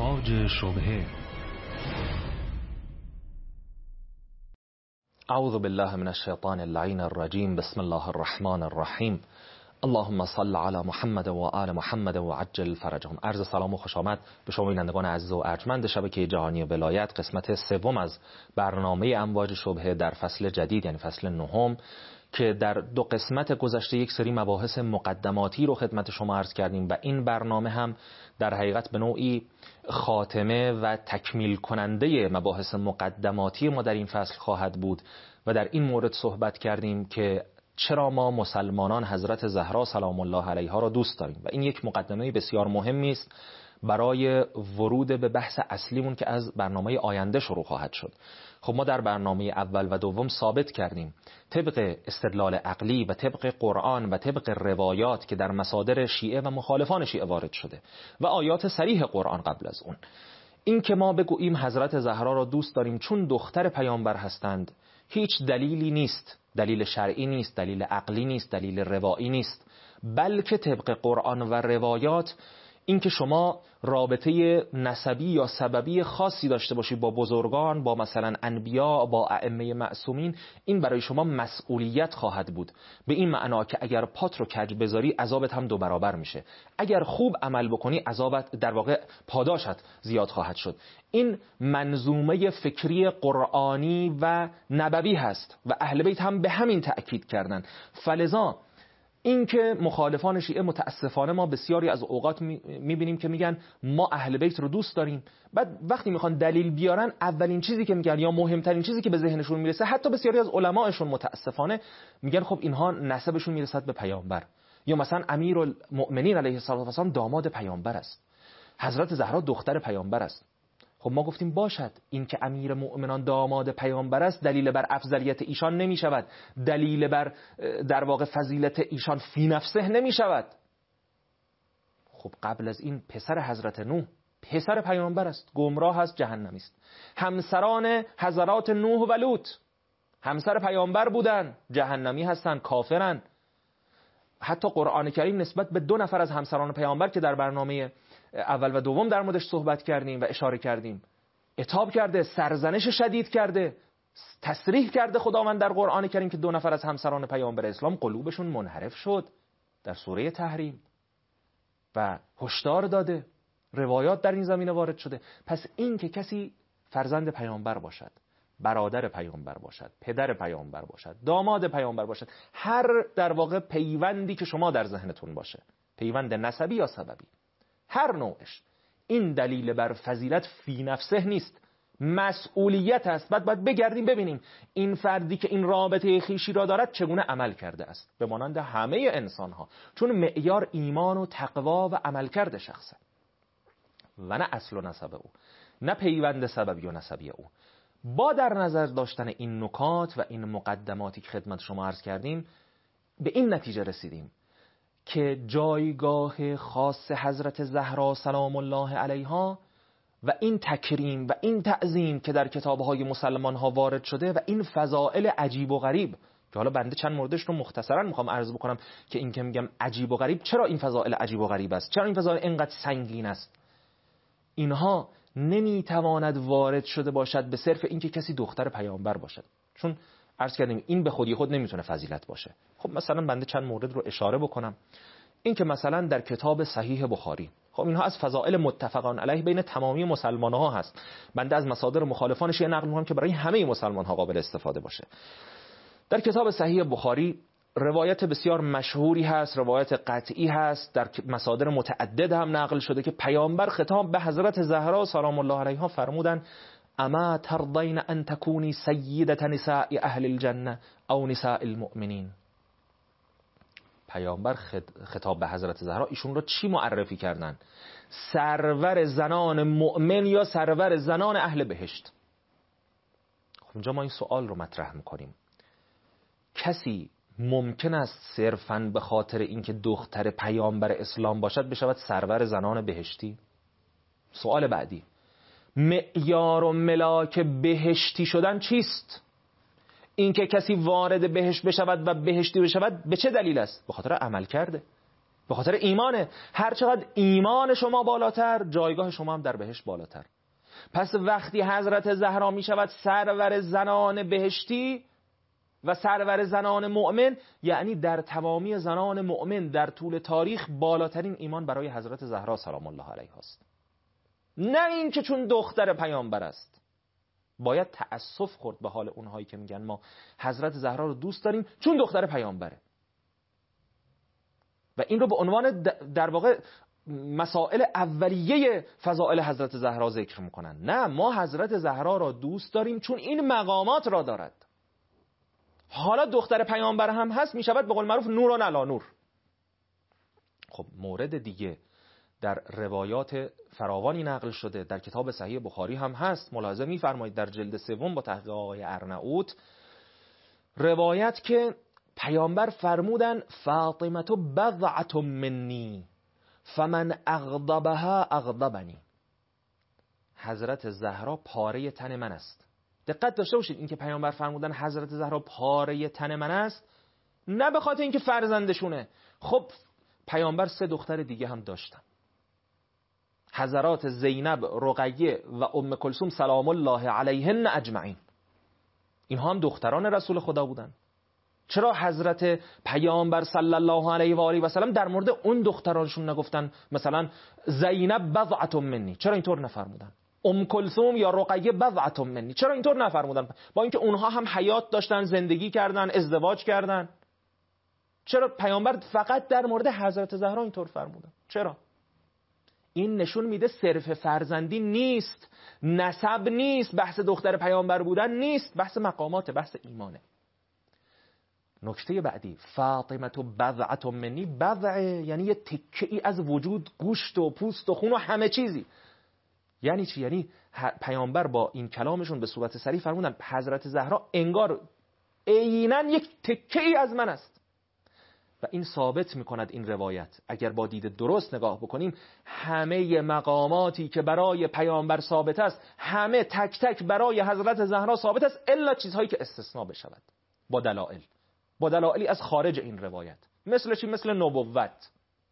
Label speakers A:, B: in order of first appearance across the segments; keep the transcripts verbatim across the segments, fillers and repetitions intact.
A: تاج شبهه.
B: اعوذ بالله من الشیطان اللعین الرجیم. بسم الله الرحمن الرحیم. اللهم صل علی محمد و آل محمد و عجل فرجهم. عرض سلام و خوش آمد به شما بینندگان عزیز و ارجمند شبکه جهانی ولایت. قسمت سوم از برنامه امواج شبهه در فصل جدید، یعنی فصل نهم، که در دو قسمت گذشته یک سری مباحث مقدماتی رو خدمت شما عرض کردیم و این برنامه هم در حقیقت به نوعی خاتمه و تکمیل کننده مباحث مقدماتی ما در این فصل خواهد بود و در این مورد صحبت کردیم که چرا ما مسلمانان حضرت زهرا سلام الله علیها را دوست داریم و این یک مقدمه بسیار مهمی است برای ورود به بحث اصلیمون که از برنامه آینده شروع خواهد شد. خب ما در برنامه اول و دوم ثابت کردیم طبق استدلال عقلی و طبق قرآن و طبق روایات که در مصادر شیعه و مخالفان شیعه وارد شده و آیات صریح قرآن قبل از اون، این که ما بگوییم حضرت زهرا را دوست داریم چون دختر پیامبر هستند هیچ دلیلی نیست، دلیل شرعی نیست، دلیل عقلی نیست، دلیل روایی نیست، بلکه طبق قرآن و روایات این که شما رابطه نسبی یا سببی خاصی داشته باشید با بزرگان، با مثلا انبیا، با ائمه معصومین، این برای شما مسئولیت خواهد بود، به این معنا که اگر پات رو کج بذاری عذابت هم دو برابر میشه، اگر خوب عمل بکنی عذابت در واقع پاداشت زیاد خواهد شد. این منظومه فکری قرآنی و نبوی هست و اهل بیت هم به همین تأکید کردن. فلذا این که مخالفان شیعه متاسفانه ما بسیاری از اوقات میبینیم که میگن ما اهل بیت رو دوست داریم، بعد وقتی میخوان دلیل بیارن اولین چیزی که میگن یا مهمترین چیزی که به ذهنشون میرسه، حتی بسیاری از علمایشون متاسفانه میگن خب اینها نسبشون میرسد به پیامبر، یا مثلا امیرالمؤمنین علیه السلام داماد پیامبر است، حضرت زهرا دختر پیامبر است. خب ما گفتیم باشد، این که امیر مؤمنان داماد پیامبر است دلیل بر افضلیت ایشان نمی شود، دلیل بر در واقع فضیلت ایشان فی نفسه نمی شود. خب قبل از این پسر حضرت نوح پسر پیامبر است، گمراه است، جهنمی است. همسران حضرات نوح و لوط همسر پیامبر بودن، جهنمی هستن، کافرن. حتی قرآن کریم نسبت به دو نفر از همسران پیامبر که در برنامه اول و دوم در موردش صحبت کردیم و اشاره کردیم عتاب کرده، سرزنش شدید کرده، تصریح کرده خداوند در قرآن کریم که دو نفر از همسران پیامبر اسلام قلوبشون منحرف شد در سوره تحریم و هشدار داده. روایات در این زمینه وارد شده. پس این که کسی فرزند پیامبر باشد، برادر پیامبر باشد، پدر پیامبر باشد، داماد پیامبر باشد، هر در واقع پیوندی که شما در ذهنتون باشه، پیوند نسبی یا سببی، هر نوعش، این دلیل بر فضیلت فی نفسه نیست، مسئولیت است. بعد باید بگردیم ببینیم این فردی که این رابطه خویشی را دارد چگونه عمل کرده است، به مانند همه انسان ها، چون معیار ایمان و تقوا و عمل کرده شخصه و نه اصل و نسب او، نه پیوند سببی و نسبی او. با در نظر داشتن این نکات و این مقدماتی که خدمت شما عرض کردیم به این نتیجه رسیدیم که جایگاه خاص حضرت زهرا سلام الله علیها و این تکریم و این تعظیم که در کتابهای مسلمان ها وارد شده و این فضائل عجیب و غریب که حالا بنده چند موردش رو مختصرا میخوام عرض بکنم که این که میگم عجیب و غریب، چرا این فضائل عجیب و غریب است، چرا این فضائل اینقدر سنگین است، اینها نمیتواند وارد شده باشد به صرف اینکه کسی دختر پیامبر باشد، چون عرض کردیم این به خودی خود نمیتونه فضیلت باشه. خب مثلا بنده چند مورد رو اشاره بکنم. این که مثلا در کتاب صحیح بخاری، خب اینها از فضائل متفقان علیه بین تمامی مسلمان ها هست، بنده از مصادر مخالفان شیعه نقل میکنم که برای همه مسلمان ها قابل استفاده باشه. در کتاب صحیح بخاری روایت بسیار مشهوری هست، روایت قطعی هست، در مصادر متعدد هم نقل شده که پیامبر خطاب به حضرت زهرا سلام الله علیها فرمودن اما ترضین ان تکونی سیدة نساء اهل الجنه او نساء المؤمنین. پیامبر خطاب به حضرت زهرا ایشون رو چی معرفی کردن؟ سرور زنان مؤمن یا سرور زنان اهل بهشت. خب اینجا ما این سوال رو مطرح میکنیم، کسی ممکن است صرفاً به خاطر اینکه دختر پیامبر اسلام باشد بشود سرور زنان بهشتی؟ سوال بعدی، معیار و ملاک بهشتی شدن چیست؟ اینکه کسی وارد بهشت بشود و بهشتی بشود به چه دلیل است؟ به خاطر عمل کرده، به خاطر ایمانه. هر چقدر ایمان شما بالاتر، جایگاه شما هم در بهشت بالاتر. پس وقتی حضرت زهرا می شود سرور زنان بهشتی و سرور زنان مؤمن، یعنی در تمامی زنان مؤمن در طول تاریخ بالاترین ایمان برای حضرت زهرا سلام الله علیها است. نه این که چون دختر پیامبر است. باید تأسف خورد به حال اونهایی که میگن ما حضرت زهرا رو دوست داریم چون دختر پیامبره و این رو به عنوان در واقع مسائل اولیه فضائل حضرت زهرا ذکر میکنن. نه، ما حضرت زهرا را دوست داریم چون این مقامات را دارد. حالا دختر پیامبر هم هست، میشود به قول معروف نور و نلا نور. خب مورد دیگه در روایات فراوانی نقل شده، در کتاب صحیح بخاری هم هست، ملاحظه می‌فرمایید در جلد سوم با تحقیق آقای ارناؤوط روایت که پیامبر فرمودن فاطمه بضعة منی فمن اغضبها اغضبنی. حضرت زهرا پاره تن من است. دقت داشته باشید این که پیامبر فرمودن حضرت زهرا پاره تن من است، نه به خاطر اینکه فرزندشونه. خب پیامبر سه دختر دیگه هم داشتن، حضرات زینب، رقیه و ام کلثوم سلام الله علیهن اجمعین. اینها هم دختران رسول خدا بودن. چرا حضرت پیامبر صلی الله علیه و آله و سلم در مورد اون دخترانشون نگفتن مثلا زینب بضعة منی؟ چرا اینطور نفرمودن؟ ام کلثوم یا رقیه بضعة منی؟ چرا اینطور نفرمودن؟ با اینکه اونها هم حیات داشتن، زندگی کردن، ازدواج کردن. چرا پیامبر فقط در مورد حضرت زهرا اینطور فرمودن؟ چرا؟ این نشون میده صرف فرزندی نیست، نسب نیست، بحث دختر پیامبر بودن نیست، بحث مقامات، بحث ایمانه. نکته بعدی، فاطمه بضعة منی. بضعه یعنی یه تکه ای از وجود، گوشت و پوست و خون و همه چیزی. یعنی چی؟ یعنی پیامبر با این کلامشون به صورت صریح فرمودن حضرت زهرا انگار عیناً یک تکه ای از من است. و این ثابت میکند این روایت اگر با دید درست نگاه بکنیم همه مقاماتی که برای پیامبر ثابت است همه تک تک برای حضرت زهرا ثابت است، الا چیزهایی که استثناء بشود با دلایل، با دلایلی از خارج این روایت. مثل چی؟ مثل نبوت.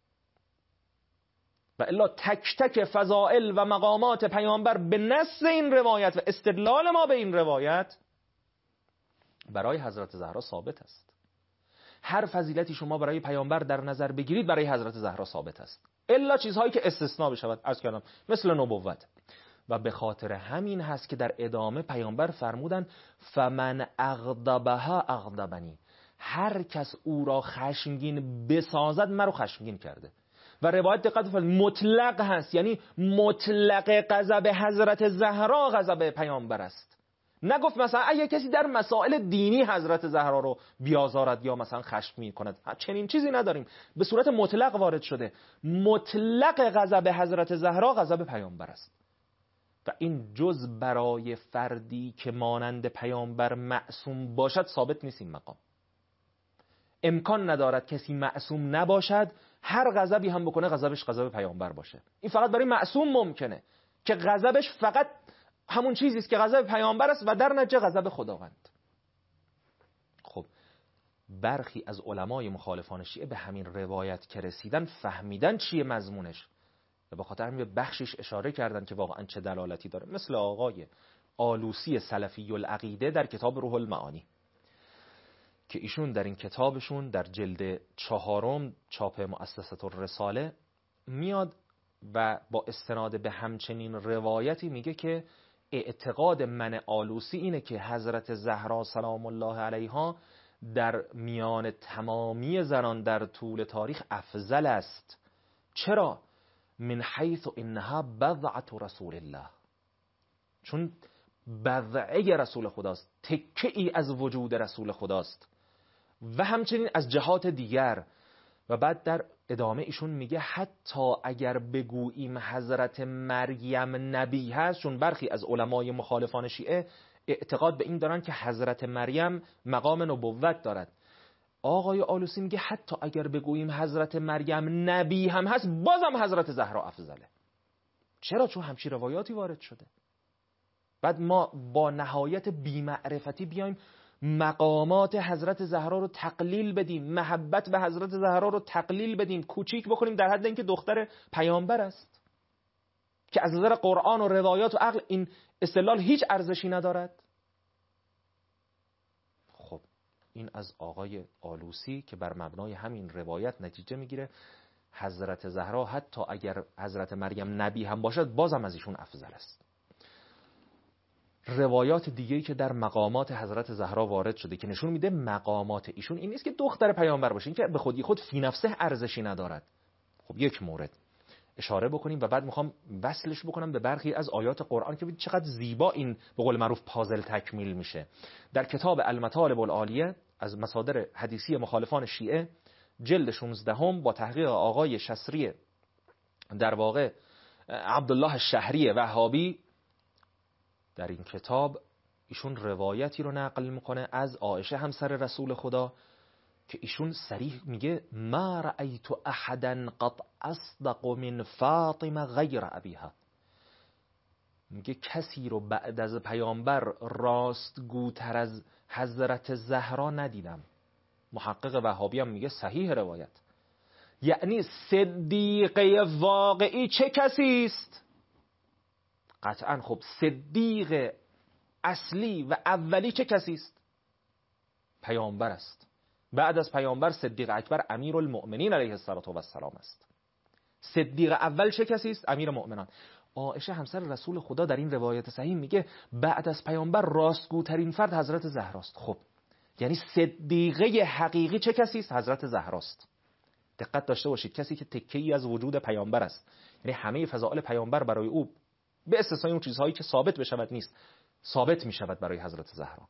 B: و الا تک تک فضائل و مقامات پیامبر به نص این روایت و استدلال ما به این روایت برای حضرت زهرا ثابت است. هر فضیلتی شما برای پیامبر در نظر بگیرید برای حضرت زهرا ثابت است، الا چیزهایی که استثناء بشود، عرض کردم مثل نبوت. و به خاطر همین هست که در ادامه پیامبر فرمودن فمن اغضبها اغضبنی. هر کس او را خشمگین بسازد مرا خشمگین کرده. و روایت دقت فرمایید مطلق هست، یعنی مطلق غضب حضرت زهرا غضب پیامبر است. نگفت مثلا اگه کسی در مسائل دینی حضرت زهرا رو بیازارد یا مثلا خشمگین کند، چنین چیزی نداریم. به صورت مطلق وارد شده، مطلق غضب حضرت زهرا غضب پیامبر است. و این جز برای فردی که مانند پیامبر معصوم باشد ثابت نیست. این مقام امکان ندارد کسی معصوم نباشد هر غضبی هم بکنه غضبش غضب پیامبر باشه. این فقط برای معصوم ممکنه که غضبش فقط همون چیزی است که غضب پیامبر است و در نتیجه غضب خداوند. خب برخی از علمای مخالفان شیعه به همین روایت که رسیدن فهمیدن چیه مضمونش و به خاطر همین بخشش اشاره کردن که واقعا چه دلالتی داره، مثل آقای آلوسی سلفی العقیده در کتاب روح المعانی که ایشون در این کتابشون در جلد چهارم چاپ مؤسسه الرساله میاد و با استناد به همچنین روایتی میگه که اعتقاد من آلوسی اینه که حضرت زهرا سلام الله علیها در میان تمامی زنان در طول تاریخ افضل است. چرا؟ من حیث انها بضعة رسول الله، چون بضعه رسول خداست، تکه ای از وجود رسول خداست. و همچنین از جهات دیگر. و بعد در ادامه ایشون میگه حتی اگر بگوییم حضرت مریم نبی هست، چون برخی از علمای مخالفان شیعه اعتقاد به این دارن که حضرت مریم مقام نبوت دارد. آقای آلوسی میگه حتی اگر بگوییم حضرت مریم نبی هم هست بازم حضرت زهرا افضله. چرا؟ چون همچین روایاتی وارد شده. بعد ما با نهایت بی‌معرفتی بیایم مقامات حضرت زهرا رو تقلیل بدیم، محبت به حضرت زهرا رو تقلیل بدیم، کوچیک بکنیم در حد اینکه دختر پیامبر است که از نظر قرآن و روایات و عقل این استدلال هیچ ارزشی ندارد. خب این از آقای آلوسی که بر مبنای همین روایت نتیجه میگیره حضرت زهرا حتی اگر حضرت مریم نبی هم باشد بازم از ایشون افضل است. روایات دیگه‌ای که در مقامات حضرت زهرا وارد شده که نشون میده مقامات ایشون این نیست که دختر پیامبر باشه، این که به خودی خود فی نفسه ارزشی ندارد. خب یک مورد اشاره بکنیم و بعد میخوام وصلش بکنم به برخی از آیات قرآن که ببینید چقدر زیبا این به قول معروف پازل تکمیل میشه. در کتاب المطالب العالیه از مصادر حدیثی مخالفان شیعه جلد شانزده هم با تحقیق آقای شصری در واقع عبدالله الشهری وهابی، در این کتاب ایشون روایتی رو نقل میکنه از عایشه همسر رسول خدا که ایشون صریح میگه ما رأیت احدا قط اصدق من فاطمه غیر ابیها. میگه کسی رو بعد از پیامبر راستگوتر از حضرت زهرا ندیدم. محقق وهابی هم میگه صحیح روایت. یعنی صدیقه واقعی چه کسی است؟ قطعا خب صدیق اصلی و اولی چه کسی است؟ پیامبر است. بعد از پیامبر صدیق اکبر امیرالمؤمنین علیه السلام است. صدیق اول چه کسی است؟ امیر مؤمنان. عایشه همسر رسول خدا در این روایت صحیح میگه بعد از پیامبر راستگوترین فرد حضرت زهراست. خب یعنی صدیقه حقیقی چه کسی است؟ حضرت زهراست. دقت داشته باشید کسی که تکه‌ای از وجود پیامبر است، یعنی همه فضائل پیامبر برای او به استثنای اون چیزهایی که ثابت بشود نیست، ثابت میشود برای حضرت زهرا.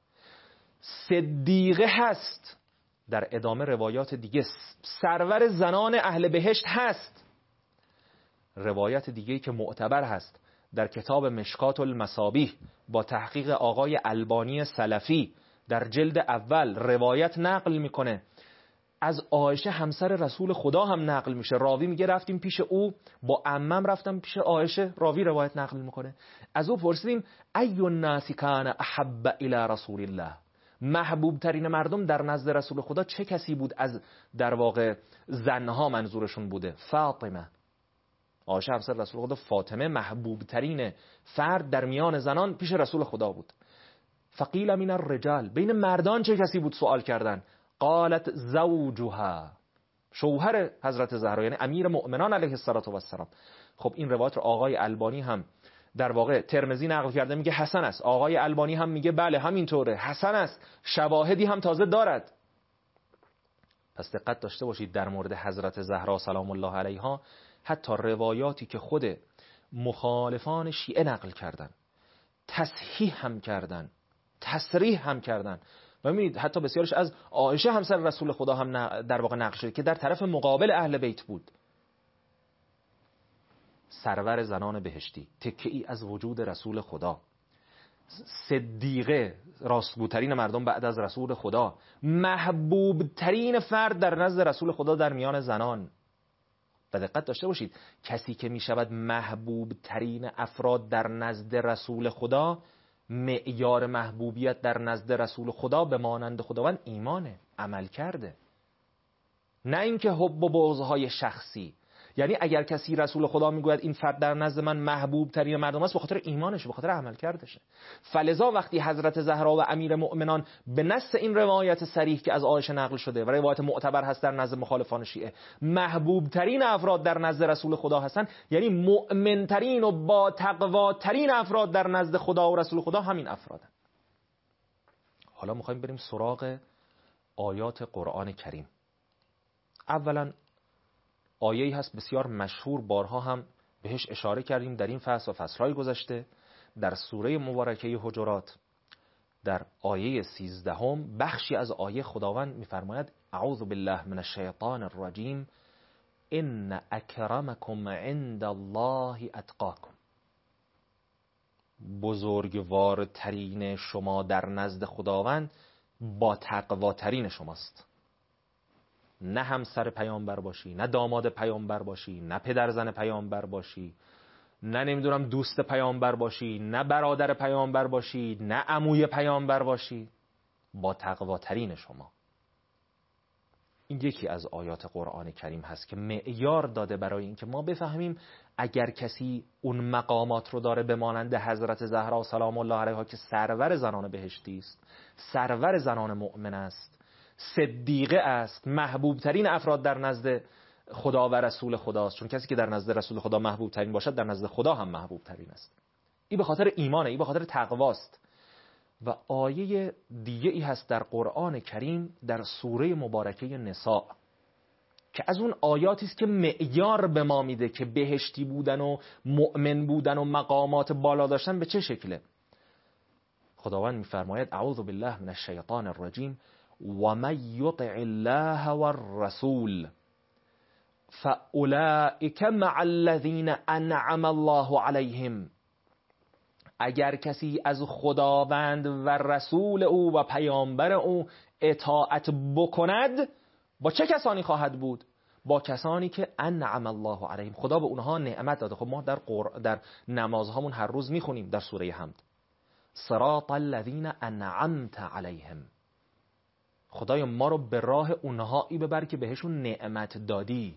B: صدیقه هست. در ادامه روایات دیگه سرور زنان اهل بهشت هست. روایت دیگه‌ای که معتبر هست در کتاب مشکات المصابیح با تحقیق آقای البانی سلفی در جلد اول روایت نقل میکنه از عایشه همسر رسول خدا هم نقل میشه. راوی میگه رفتیم پیش او با عمم رفتم پیش عایشه. راوی روایت نقل میکنه از او پرسیدیم ای الناس کان احب الی رسول الله، محبوب ترین مردم در نزد رسول خدا چه کسی بود از در واقع زنها منظورشون بوده؟ فاطمه. عایشه همسر رسول خدا فاطمه محبوب ترین فرد در میان زنان پیش رسول خدا بود. فقیل من الرجال، بین مردان چه کسی بود سوال کردن؟ قالت زوجها، شوهر حضرت زهرا یعنی امیر مؤمنان علیه السلام. خب این روایت رو آقای البانی هم در واقع ترمذی نقل کرده میگه حسن است. آقای البانی هم میگه بله همینطوره حسن است، شواهدی هم تازه دارد. پس دقت داشته باشید در مورد حضرت زهرا سلام الله علیها حتی روایاتی که خود مخالفان شیعه نقل کردن تصحیح هم کردن تصریح هم کردن و می‌بینید حتی بسیارش از عایشه همسر رسول خدا هم در واقع نقل شده که در طرف مقابل اهل بیت بود. سرور زنان بهشتی، تکه‌ای از وجود رسول خدا، صدیقه، راستگوترین مردم بعد از رسول خدا، محبوب ترین فرد در نزد رسول خدا در میان زنان. و دقت داشته باشید کسی که می شود محبوب ترین افراد در نزد رسول خدا، معیار محبوبیت در نزد رسول خدا به مانند خداوند ایمانه، عمل کرده، نه اینکه حب و بغض‌های شخصی. یعنی اگر کسی رسول خدا میگوید این فرد در نزد من محبوب ترین مردم است به خاطر ایمانش، به خاطر عمل کردشه. فلذا وقتی حضرت زهرا و امیر مؤمنان به نص این روایت صریح که از عایشه نقل شده و روایت معتبر هست در نزد مخالفان شیعه محبوب ترین افراد در نزد رسول خدا هستند، یعنی مؤمن ترین و با تقوا ترین افراد در نزد خدا و رسول خدا همین افرادن. حالا میخوایم بریم سراغ آیات قرآن کریم. اولا آیه‌ای هست بسیار مشهور، بارها هم بهش اشاره کردیم در این فصل و فصل‌های گذشته. در سوره مبارکه حجرات در آیه سیزدهم بخشی از آیه خداوند می‌فرماید اعوذ بالله من الشیطان الرجیم ان اکرمکم عند الله اتقاکم، بزرگوارترین شما در نزد خداوند با تقواترین شماست. نه همسر پیامبر باشی، نه داماد پیامبر باشی، نه پدرزن پیامبر باشی، نه نمیدونم دوست پیامبر باشی، نه برادر پیامبر باشی، نه عموی پیامبر باشی. با تقواترین شما. این یکی از آیات قرآن کریم هست که معیار داده برای اینکه ما بفهمیم اگر کسی اون مقامات رو داره به مانند حضرت زهرا سلام الله علیها که سرور زنان بهشتی است، سرور زنان مؤمن است، صدیقه است، محبوب ترین افراد در نزد خدا و رسول خداست، چون کسی که در نزد رسول خدا محبوب ترین باشد در نزد خدا هم محبوب ترین است. این به خاطر ایمانه، این به خاطر تقواست. و آیه دیگه ای هست در قرآن کریم در سوره مبارکه نساء که از اون آیاتی است که معیار به ما میده که بهشتی بودن و مؤمن بودن و مقامات بالا داشتن به چه شکله. خداوند میفرماید اعوذ بالله من الشیطان الرجیم و من یطع الله والرسول فاولئک مع الذین انعم الله علیهم. اگر کسی از خداوند و رسول او و پیامبر او اطاعت بکند با چه کسانی خواهد بود؟ با کسانی که انعم الله علیهم، خدا به اونها نعمت داده. خب ما در قر... در نمازهامون هر روز میخونیم در سوره حمد صراط الذین انعمت علیهم، خدای ما رو به راه اونهایی ببر که بهشون نعمت دادی.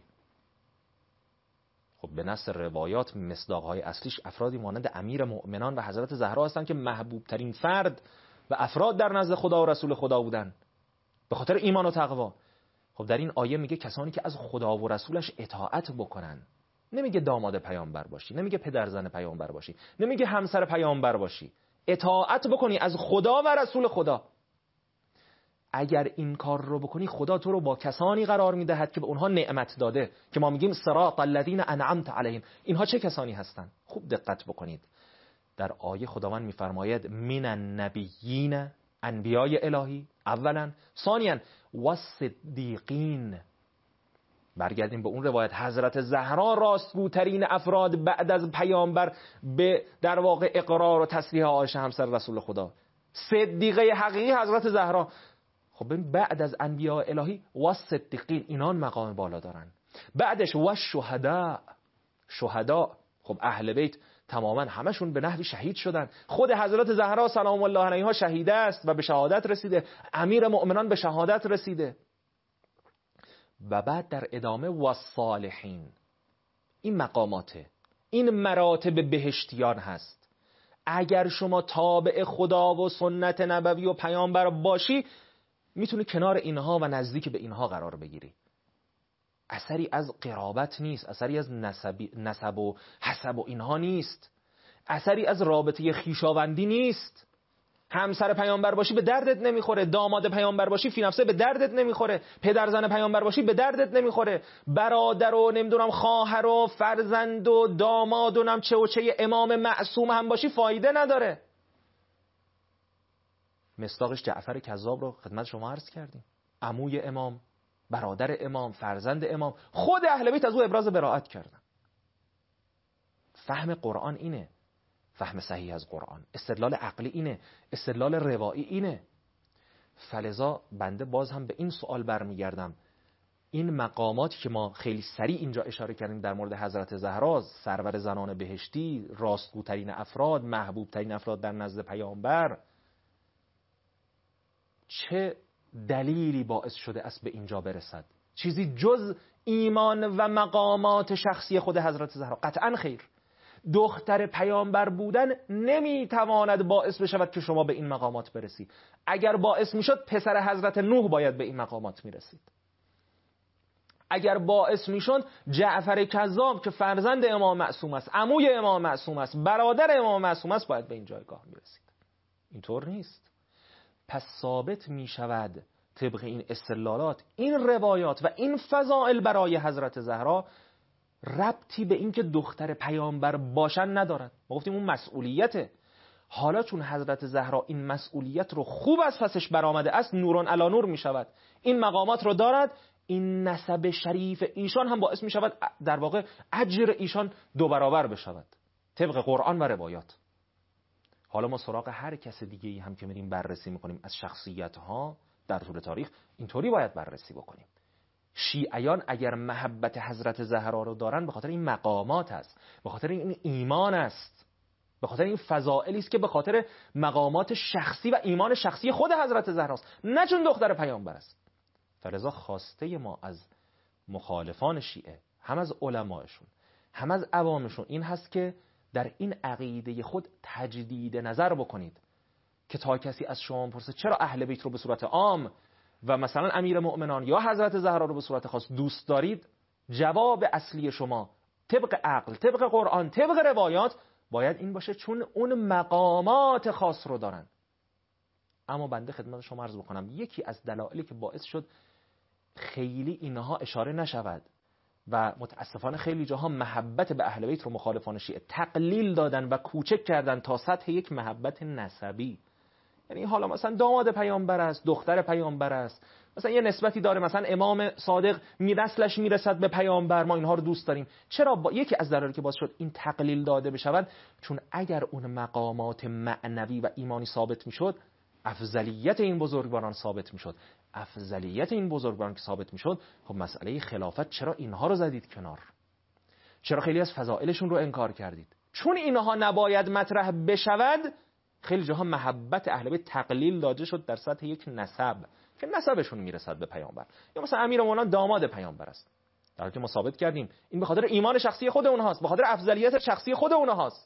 B: خب به نص روایات مصداقهای اصلیش افرادی مانند امیر مؤمنان و حضرت زهرا هستند که محبوب ترین فرد و افراد در نزد خدا و رسول خدا بودن به خاطر ایمان و تقوا. خب در این آیه میگه کسانی که از خدا و رسولش اطاعت بکنن. نمیگه داماد پیامبر باشی، نمیگه پدرزن پیامبر باشی، نمیگه همسر پیامبر باشی، اطاعت بکنی از خدا و رسول خدا. اگر این کار رو بکنی خدا تو رو با کسانی قرار میدهد که به اونها نعمت داده، که ما میگیم صراط الذین انعمت علیهم. اینها چه کسانی هستند؟ خوب دقت بکنید. در آیه خداوند میفرماید من النبیین، انبیای الهی اولا، ثانیا والصدیقین. برگردیم به اون روایت، حضرت زهرا راستگوترین افراد بعد از پیامبر به در واقع اقرار و تصریح عایشه همسر رسول خدا، صدیقه حقیقی حضرت زهرا. خب ببین بعد از انبیاء الهی و صدیقین اینان مقام بالا دارن. بعدش و شهدا، شهدا. خب اهل بیت تماما همشون به نحوی شهید شدن. خود حضرت زهرا سلام الله علیها شهیده است و به شهادت رسیده. امیر مؤمنان به شهادت رسیده. و بعد در ادامه و صالحین. این مقاماته، این مراتب بهشتیان هست. اگر شما تابع خدا و سنت نبوی و پیامبر باشی میتونی کنار اینها و نزدیک به اینها قرار بگیری. اثری از قرابت نیست، اثری از نسب, نسب و حسب و اینها نیست، اثری از رابطه خویشاوندی نیست. همسر پیامبر باشی به دردت نمیخوره، داماد پیامبر باشی فی نفسه به دردت نمیخوره، پدرزن پیامبر باشی به دردت نمیخوره، برادر و نمیدونم خواهر و فرزند و داماد و نم چه و چه امام معصوم هم باشی فایده نداره. مصداقش جعفر کذاب رو خدمت شما عرض کردیم. عموی امام، برادر امام، فرزند امام، خود اهل بیت از او ابراز براءت کردن. فهم قرآن اینه، فهم صحیح از قرآن، استدلال عقلی اینه، استدلال روایی اینه. فلذا بنده باز هم به این سوال برمیگردم، این مقاماتی که ما خیلی سریع اینجا اشاره کردیم در مورد حضرت زهرا، سرور زنان بهشتی، راستگوترین افراد، محبوب ترین افراد در نزد پیامبر، چه دلیلی باعث شده است به اینجا برسد؟ چیزی جز ایمان و مقامات شخصی خود حضرت زهرا؟ قطعا خیر. دختر پیامبر بودن نمیتواند باعث بشود که شما به این مقامات برسید. اگر باعث میشد پسر حضرت نوح باید به این مقامات میرسید. اگر باعث میشد جعفر کذاب که فرزند امام معصوم است، عموی امام معصوم است، برادر امام معصوم است، باید به این جایگاه میرسید. اینطور نیست. پس ثابت می شود طبق این استدلالات، این روایات و این فضائل برای حضرت زهرا ربطی به این که دختر پیامبر باشن ندارد. ما گفتیم اون مسئولیته. حالا چون حضرت زهرا این مسئولیت رو خوب از پسش برآمده است، نوران علی نور می شود، این مقامات رو دارد، این نسب شریف ایشان هم باعث می شود در واقع اجر ایشان دو برابر بشود طبق قرآن و روایات. حالا ما سراغ هر کس دیگه ای هم که میریم بررسی میکنیم از شخصیت ها در طول تاریخ اینطوری باید بررسی بکنیم. شیعیان اگر محبت حضرت زهرا رو دارن به خاطر این مقامات است، به خاطر این ایمان است، به خاطر این فضائلی است که به خاطر مقامات شخصی و ایمان شخصی خود حضرت زهراست، نه چون دختر پیامبر است. فلذا خواسته ما از مخالفان شیعه، هم از علمایشون هم از عوامشون، این هست که در این عقیده خود تجدید نظر بکنید که تا کسی از شما پرسه چرا اهل بیت رو به صورت عام و مثلا امیر مؤمنان یا حضرت زهرا رو به صورت خاص دوست دارید، جواب اصلی شما طبق عقل، طبق قرآن، طبق روایات باید این باشه چون اون مقامات خاص رو دارن. اما بنده خدمت شما عرض بکنم یکی از دلایلی که باعث شد خیلی اینها اشاره نشود و متاسفانه خیلی جاها محبت به اهل بیت رو مخالفان شیعه تقلیل دادن و کوچک کردن تا سطح یک محبت نسبی. یعنی حالا مثلا داماد پیامبر است، دختر پیامبر است، مثلا یه نسبتی داره، مثلا امام صادق نسلش میرسد به پیامبر، ما اینها رو دوست داریم. چرا؟ با یکی از دلایلی که باعث شد این تقلیل داده بشود چون اگر اون مقامات معنوی و ایمانی ثابت میشد، افضلیت این بزرگواران ثابت میشد. افضلیت این بزرگواران که ثابت میشد، خب مسئله خلافت چرا اینها رو زدید کنار؟ چرا خیلی از فضائلشون رو انکار کردید؟ چون اینها نباید مطرح بشود، خیلی جاها محبت اهل بیت تقلیل داده شد در سطح یک نسب که نسبشون میرسد به پیامبر. یا مثلا امیرالمومنین داماد پیامبر است، در حالی که ما ثابت کردیم این به خاطر ایمان شخصی خود اونهاست، به خاطر افضلیت شخصی خود اونهاست.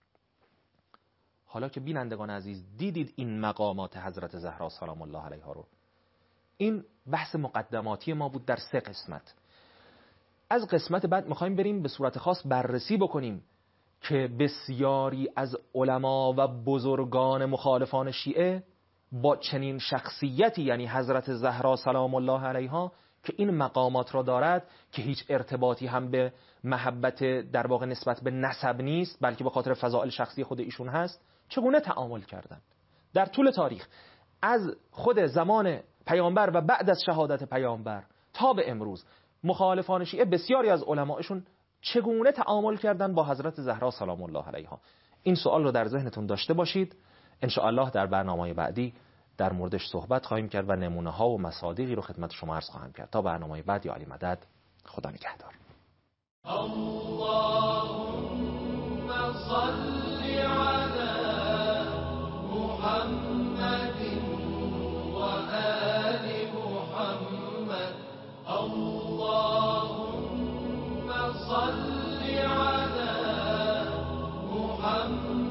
B: حالا که بینندگان عزیز دیدید این مقامات حضرت زهرا سلام الله علیها رو، این بحث مقدماتی ما بود در سه قسمت. از قسمت بعد میخوایم بریم به صورت خاص بررسی بکنیم که بسیاری از علما و بزرگان مخالفان شیعه با چنین شخصیتی، یعنی حضرت زهرا سلام الله علیها که این مقامات را دارد که هیچ ارتباطی هم به محبت در واقع نسبت به نسب نیست بلکه به خاطر فضائل شخصی خود ایشون هست، چگونه تعامل کردند در طول تاریخ از خود زمان پیامبر و بعد از شهادت پیامبر تا به امروز. مخالفان شیعه بسیاری از علمایشون چگونه تعامل کردن با حضرت زهرا سلام الله علیها. این سوال رو در ذهنتون داشته باشید. ان شاء الله در برنامه بعدی در موردش صحبت خواهیم کرد و نمونه ها و مصادیقی رو خدمت شما عرض خواهم کرد. تا برنامه بعد، یا علی مدد، خدا نگهدار. اللهم صل علی محمد و آل محمد. اللهم صل علی محمد